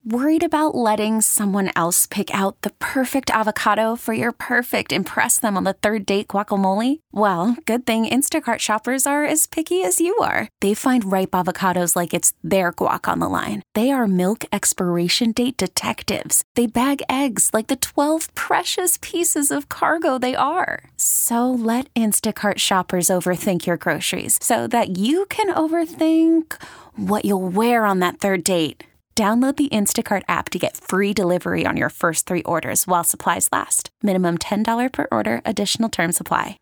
Worried about letting someone else pick out the perfect avocado for your perfect impress them on the third date guacamole? Well, good thing Instacart shoppers are as picky as you are. They find ripe avocados like it's their guac on the line. They are milk expiration date detectives. They bag eggs like the 12 precious pieces of cargo they are. So let Instacart shoppers overthink your groceries so that you can overthink what you'll wear on that third date. Download the Instacart app to get free delivery on your first 3 orders while supplies last. Minimum $10 per order. Additional terms apply.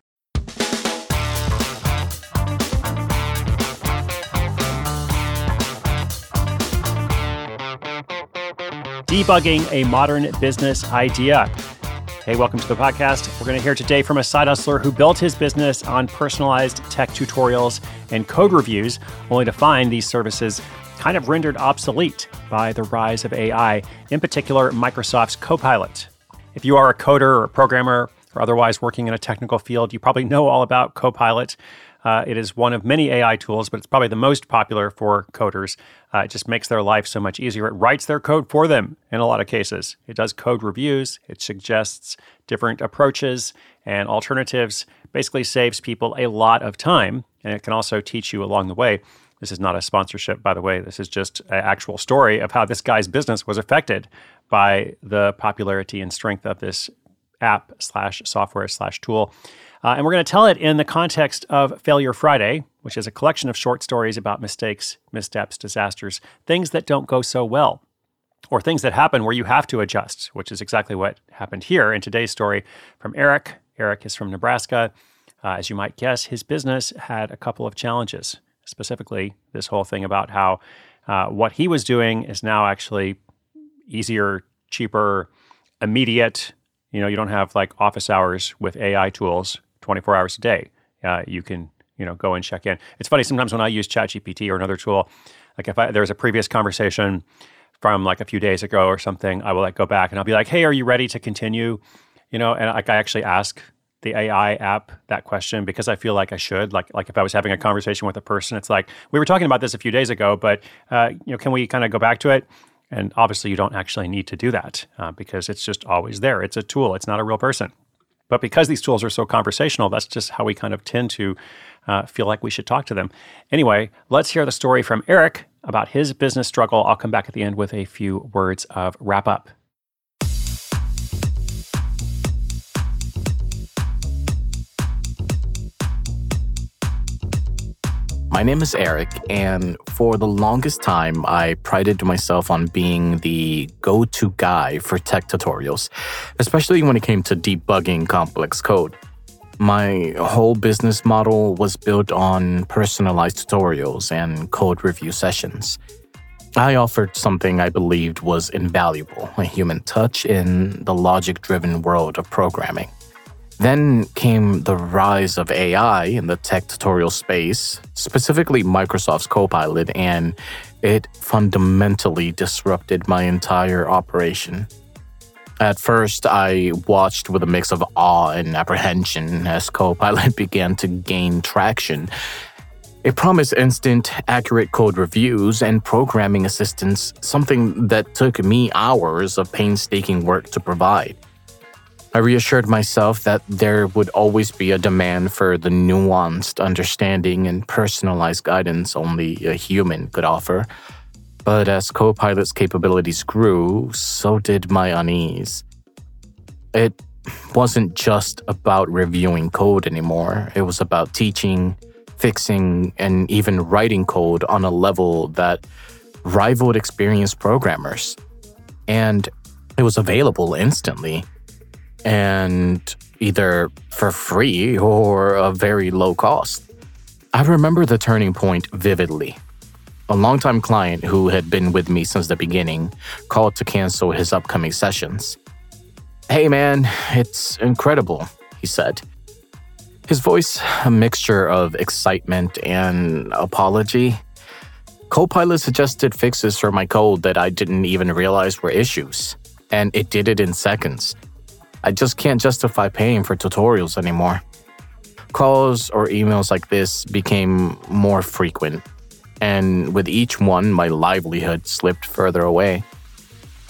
Debugging a modern business idea. Hey, welcome to the podcast. We're going to hear today from a side hustler who built his business on personalized tech tutorials and code reviews, only to find these services kind of rendered obsolete by the rise of AI, in particular, Microsoft's Copilot. If you are a coder or a programmer or otherwise working in a technical field, you probably know all about Copilot. It is one of many AI tools, but it's probably the most popular for coders. It just makes their life so much easier. It writes their code for them in a lot of cases. It does code reviews. It suggests different approaches and alternatives, basically saves people a lot of time, and it can also teach you along the way. This is not a sponsorship, by the way. This is just an actual story of how this guy's business was affected by the popularity and strength of this app/software/tool. And we're going to tell it in the context of Failure Friday, which is a collection of short stories about mistakes, missteps, disasters, things that don't go so well, or things that happen where you have to adjust, which is exactly what happened here in today's story from Eric. Eric is from Nebraska. As you might guess, his business had a couple of challenges. Specifically, this whole thing about how what he was doing is now actually easier, cheaper, immediate. You know, you don't have like office hours with AI tools 24 hours a day. You can, go and check in. It's funny, sometimes when I use ChatGPT or another tool, like if there's a previous conversation from like a few days ago or something, I will like go back and I'll be like, hey, are you ready to continue? And like I actually ask the AI app that question because I feel like I should. Like if I was having a conversation with a person, it's like, we were talking about this a few days ago, but can we kind of go back to it? And obviously you don't actually need to do that because it's just always there. It's a tool. It's not a real person. But because these tools are so conversational, that's just how we kind of tend to feel like we should talk to them. Anyway, let's hear the story from Eric about his business struggle. I'll come back at the end with a few words of wrap up. My name is Eric, and for the longest time, I prided myself on being the go-to guy for tech tutorials, especially when it came to debugging complex code. My whole business model was built on personalized tutorials and code review sessions. I offered something I believed was invaluable, a human touch in the logic-driven world of programming. Then came the rise of AI in the tech tutorial space, specifically Microsoft's Copilot, and it fundamentally disrupted my entire operation. At first, I watched with a mix of awe and apprehension as Copilot began to gain traction. It promised instant, accurate code reviews and programming assistance, something that took me hours of painstaking work to provide. I reassured myself that there would always be a demand for the nuanced understanding and personalized guidance only a human could offer. But as Copilot's capabilities grew, so did my unease. It wasn't just about reviewing code anymore. It was about teaching, fixing, and even writing code on a level that rivaled experienced programmers. And it was available instantly. And either for free or a very low cost. I remember the turning point vividly. A longtime client who had been with me since the beginning called to cancel his upcoming sessions. "Hey man, it's incredible," he said. His voice a mixture of excitement and apology. Copilot suggested fixes for my code that I didn't even realize were issues, and it did it in seconds. I just can't justify paying for tutorials anymore. Calls or emails like this became more frequent, and with each one, my livelihood slipped further away.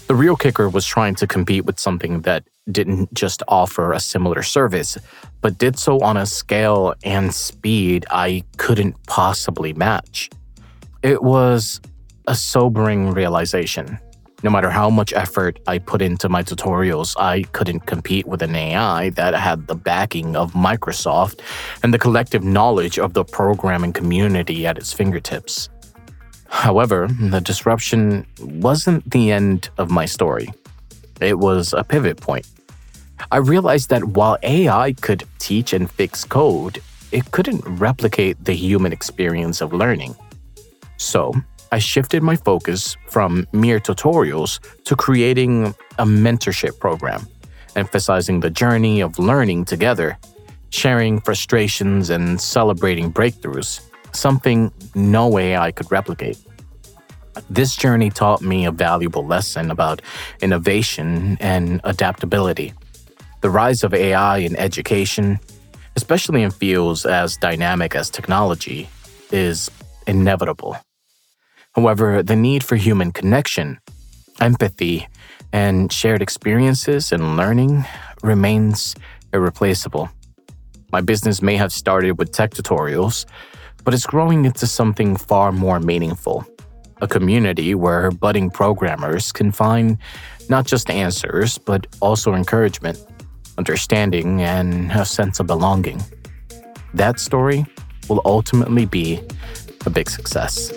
The real kicker was trying to compete with something that didn't just offer a similar service, but did so on a scale and speed I couldn't possibly match. It was a sobering realization. No matter how much effort I put into my tutorials, I couldn't compete with an AI that had the backing of Microsoft and the collective knowledge of the programming community at its fingertips. However, the disruption wasn't the end of my story. It was a pivot point. I realized that while AI could teach and fix code, it couldn't replicate the human experience of learning. So, I shifted my focus from mere tutorials to creating a mentorship program, emphasizing the journey of learning together, sharing frustrations and celebrating breakthroughs, something no AI could replicate. This journey taught me a valuable lesson about innovation and adaptability. The rise of AI in education, especially in fields as dynamic as technology, is inevitable. However, the need for human connection, empathy, and shared experiences and learning remains irreplaceable. My business may have started with tech tutorials, but it's growing into something far more meaningful. A community where budding programmers can find not just answers, but also encouragement, understanding, and a sense of belonging. That story will ultimately be a big success.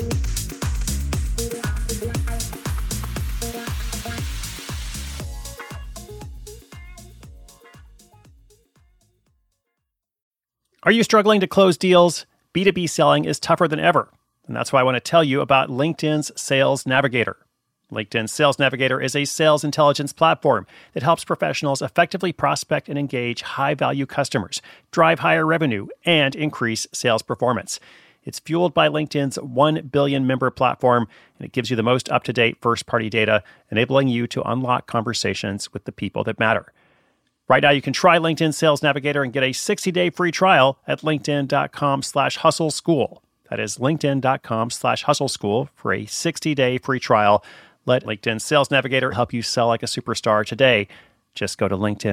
Are you struggling to close deals? B2B selling is tougher than ever. And that's why I want to tell you about LinkedIn's Sales Navigator. LinkedIn Sales Navigator is a sales intelligence platform that helps professionals effectively prospect and engage high-value customers, drive higher revenue, and increase sales performance. It's fueled by LinkedIn's 1 billion member platform, and it gives you the most up-to-date first-party data, enabling you to unlock conversations with the people that matter. Right now, you can try LinkedIn Sales Navigator and get a 60-day free trial at linkedin.com/hustleschool. That is linkedin.com/hustleschool for a 60-day free trial. Let LinkedIn Sales Navigator help you sell like a superstar today. Just go to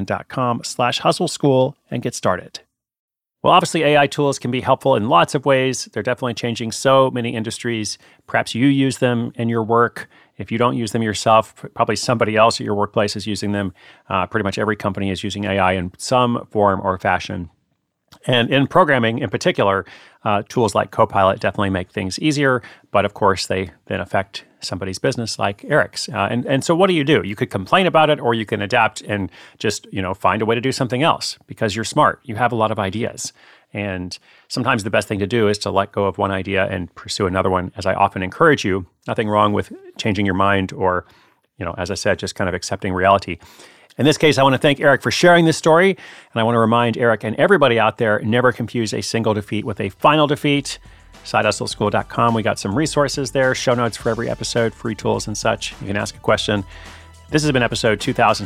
linkedin.com/hustleschool and get started. Well, obviously, AI tools can be helpful in lots of ways. They're definitely changing so many industries. Perhaps you use them in your work. If you don't use them yourself, probably somebody else at your workplace is using them. Pretty much every company is using AI in some form or fashion. And in programming in particular, tools like Copilot definitely make things easier. But of course, they then affect somebody's business like Eric's. And so what do? You could complain about it, or you can adapt and just, find a way to do something else because you're smart. You have a lot of ideas. And sometimes the best thing to do is to let go of one idea and pursue another one, as I often encourage you. Nothing wrong with changing your mind or, as I said, just kind of accepting reality. In this case, I want to thank Eric for sharing this story. And I want to remind Eric and everybody out there, never confuse a single defeat with a final defeat. SideHustleSchool.com. We got some resources there, show notes for every episode, free tools and such. You can ask a question. This has been episode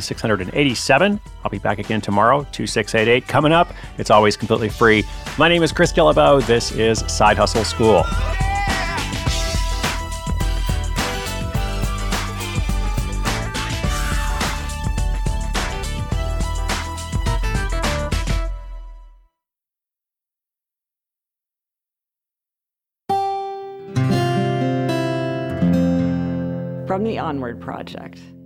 2687. I'll be back again tomorrow, 2688. Coming up, it's always completely free. My name is Chris Guillebeau. This is Side Hustle School. From the Onward Project.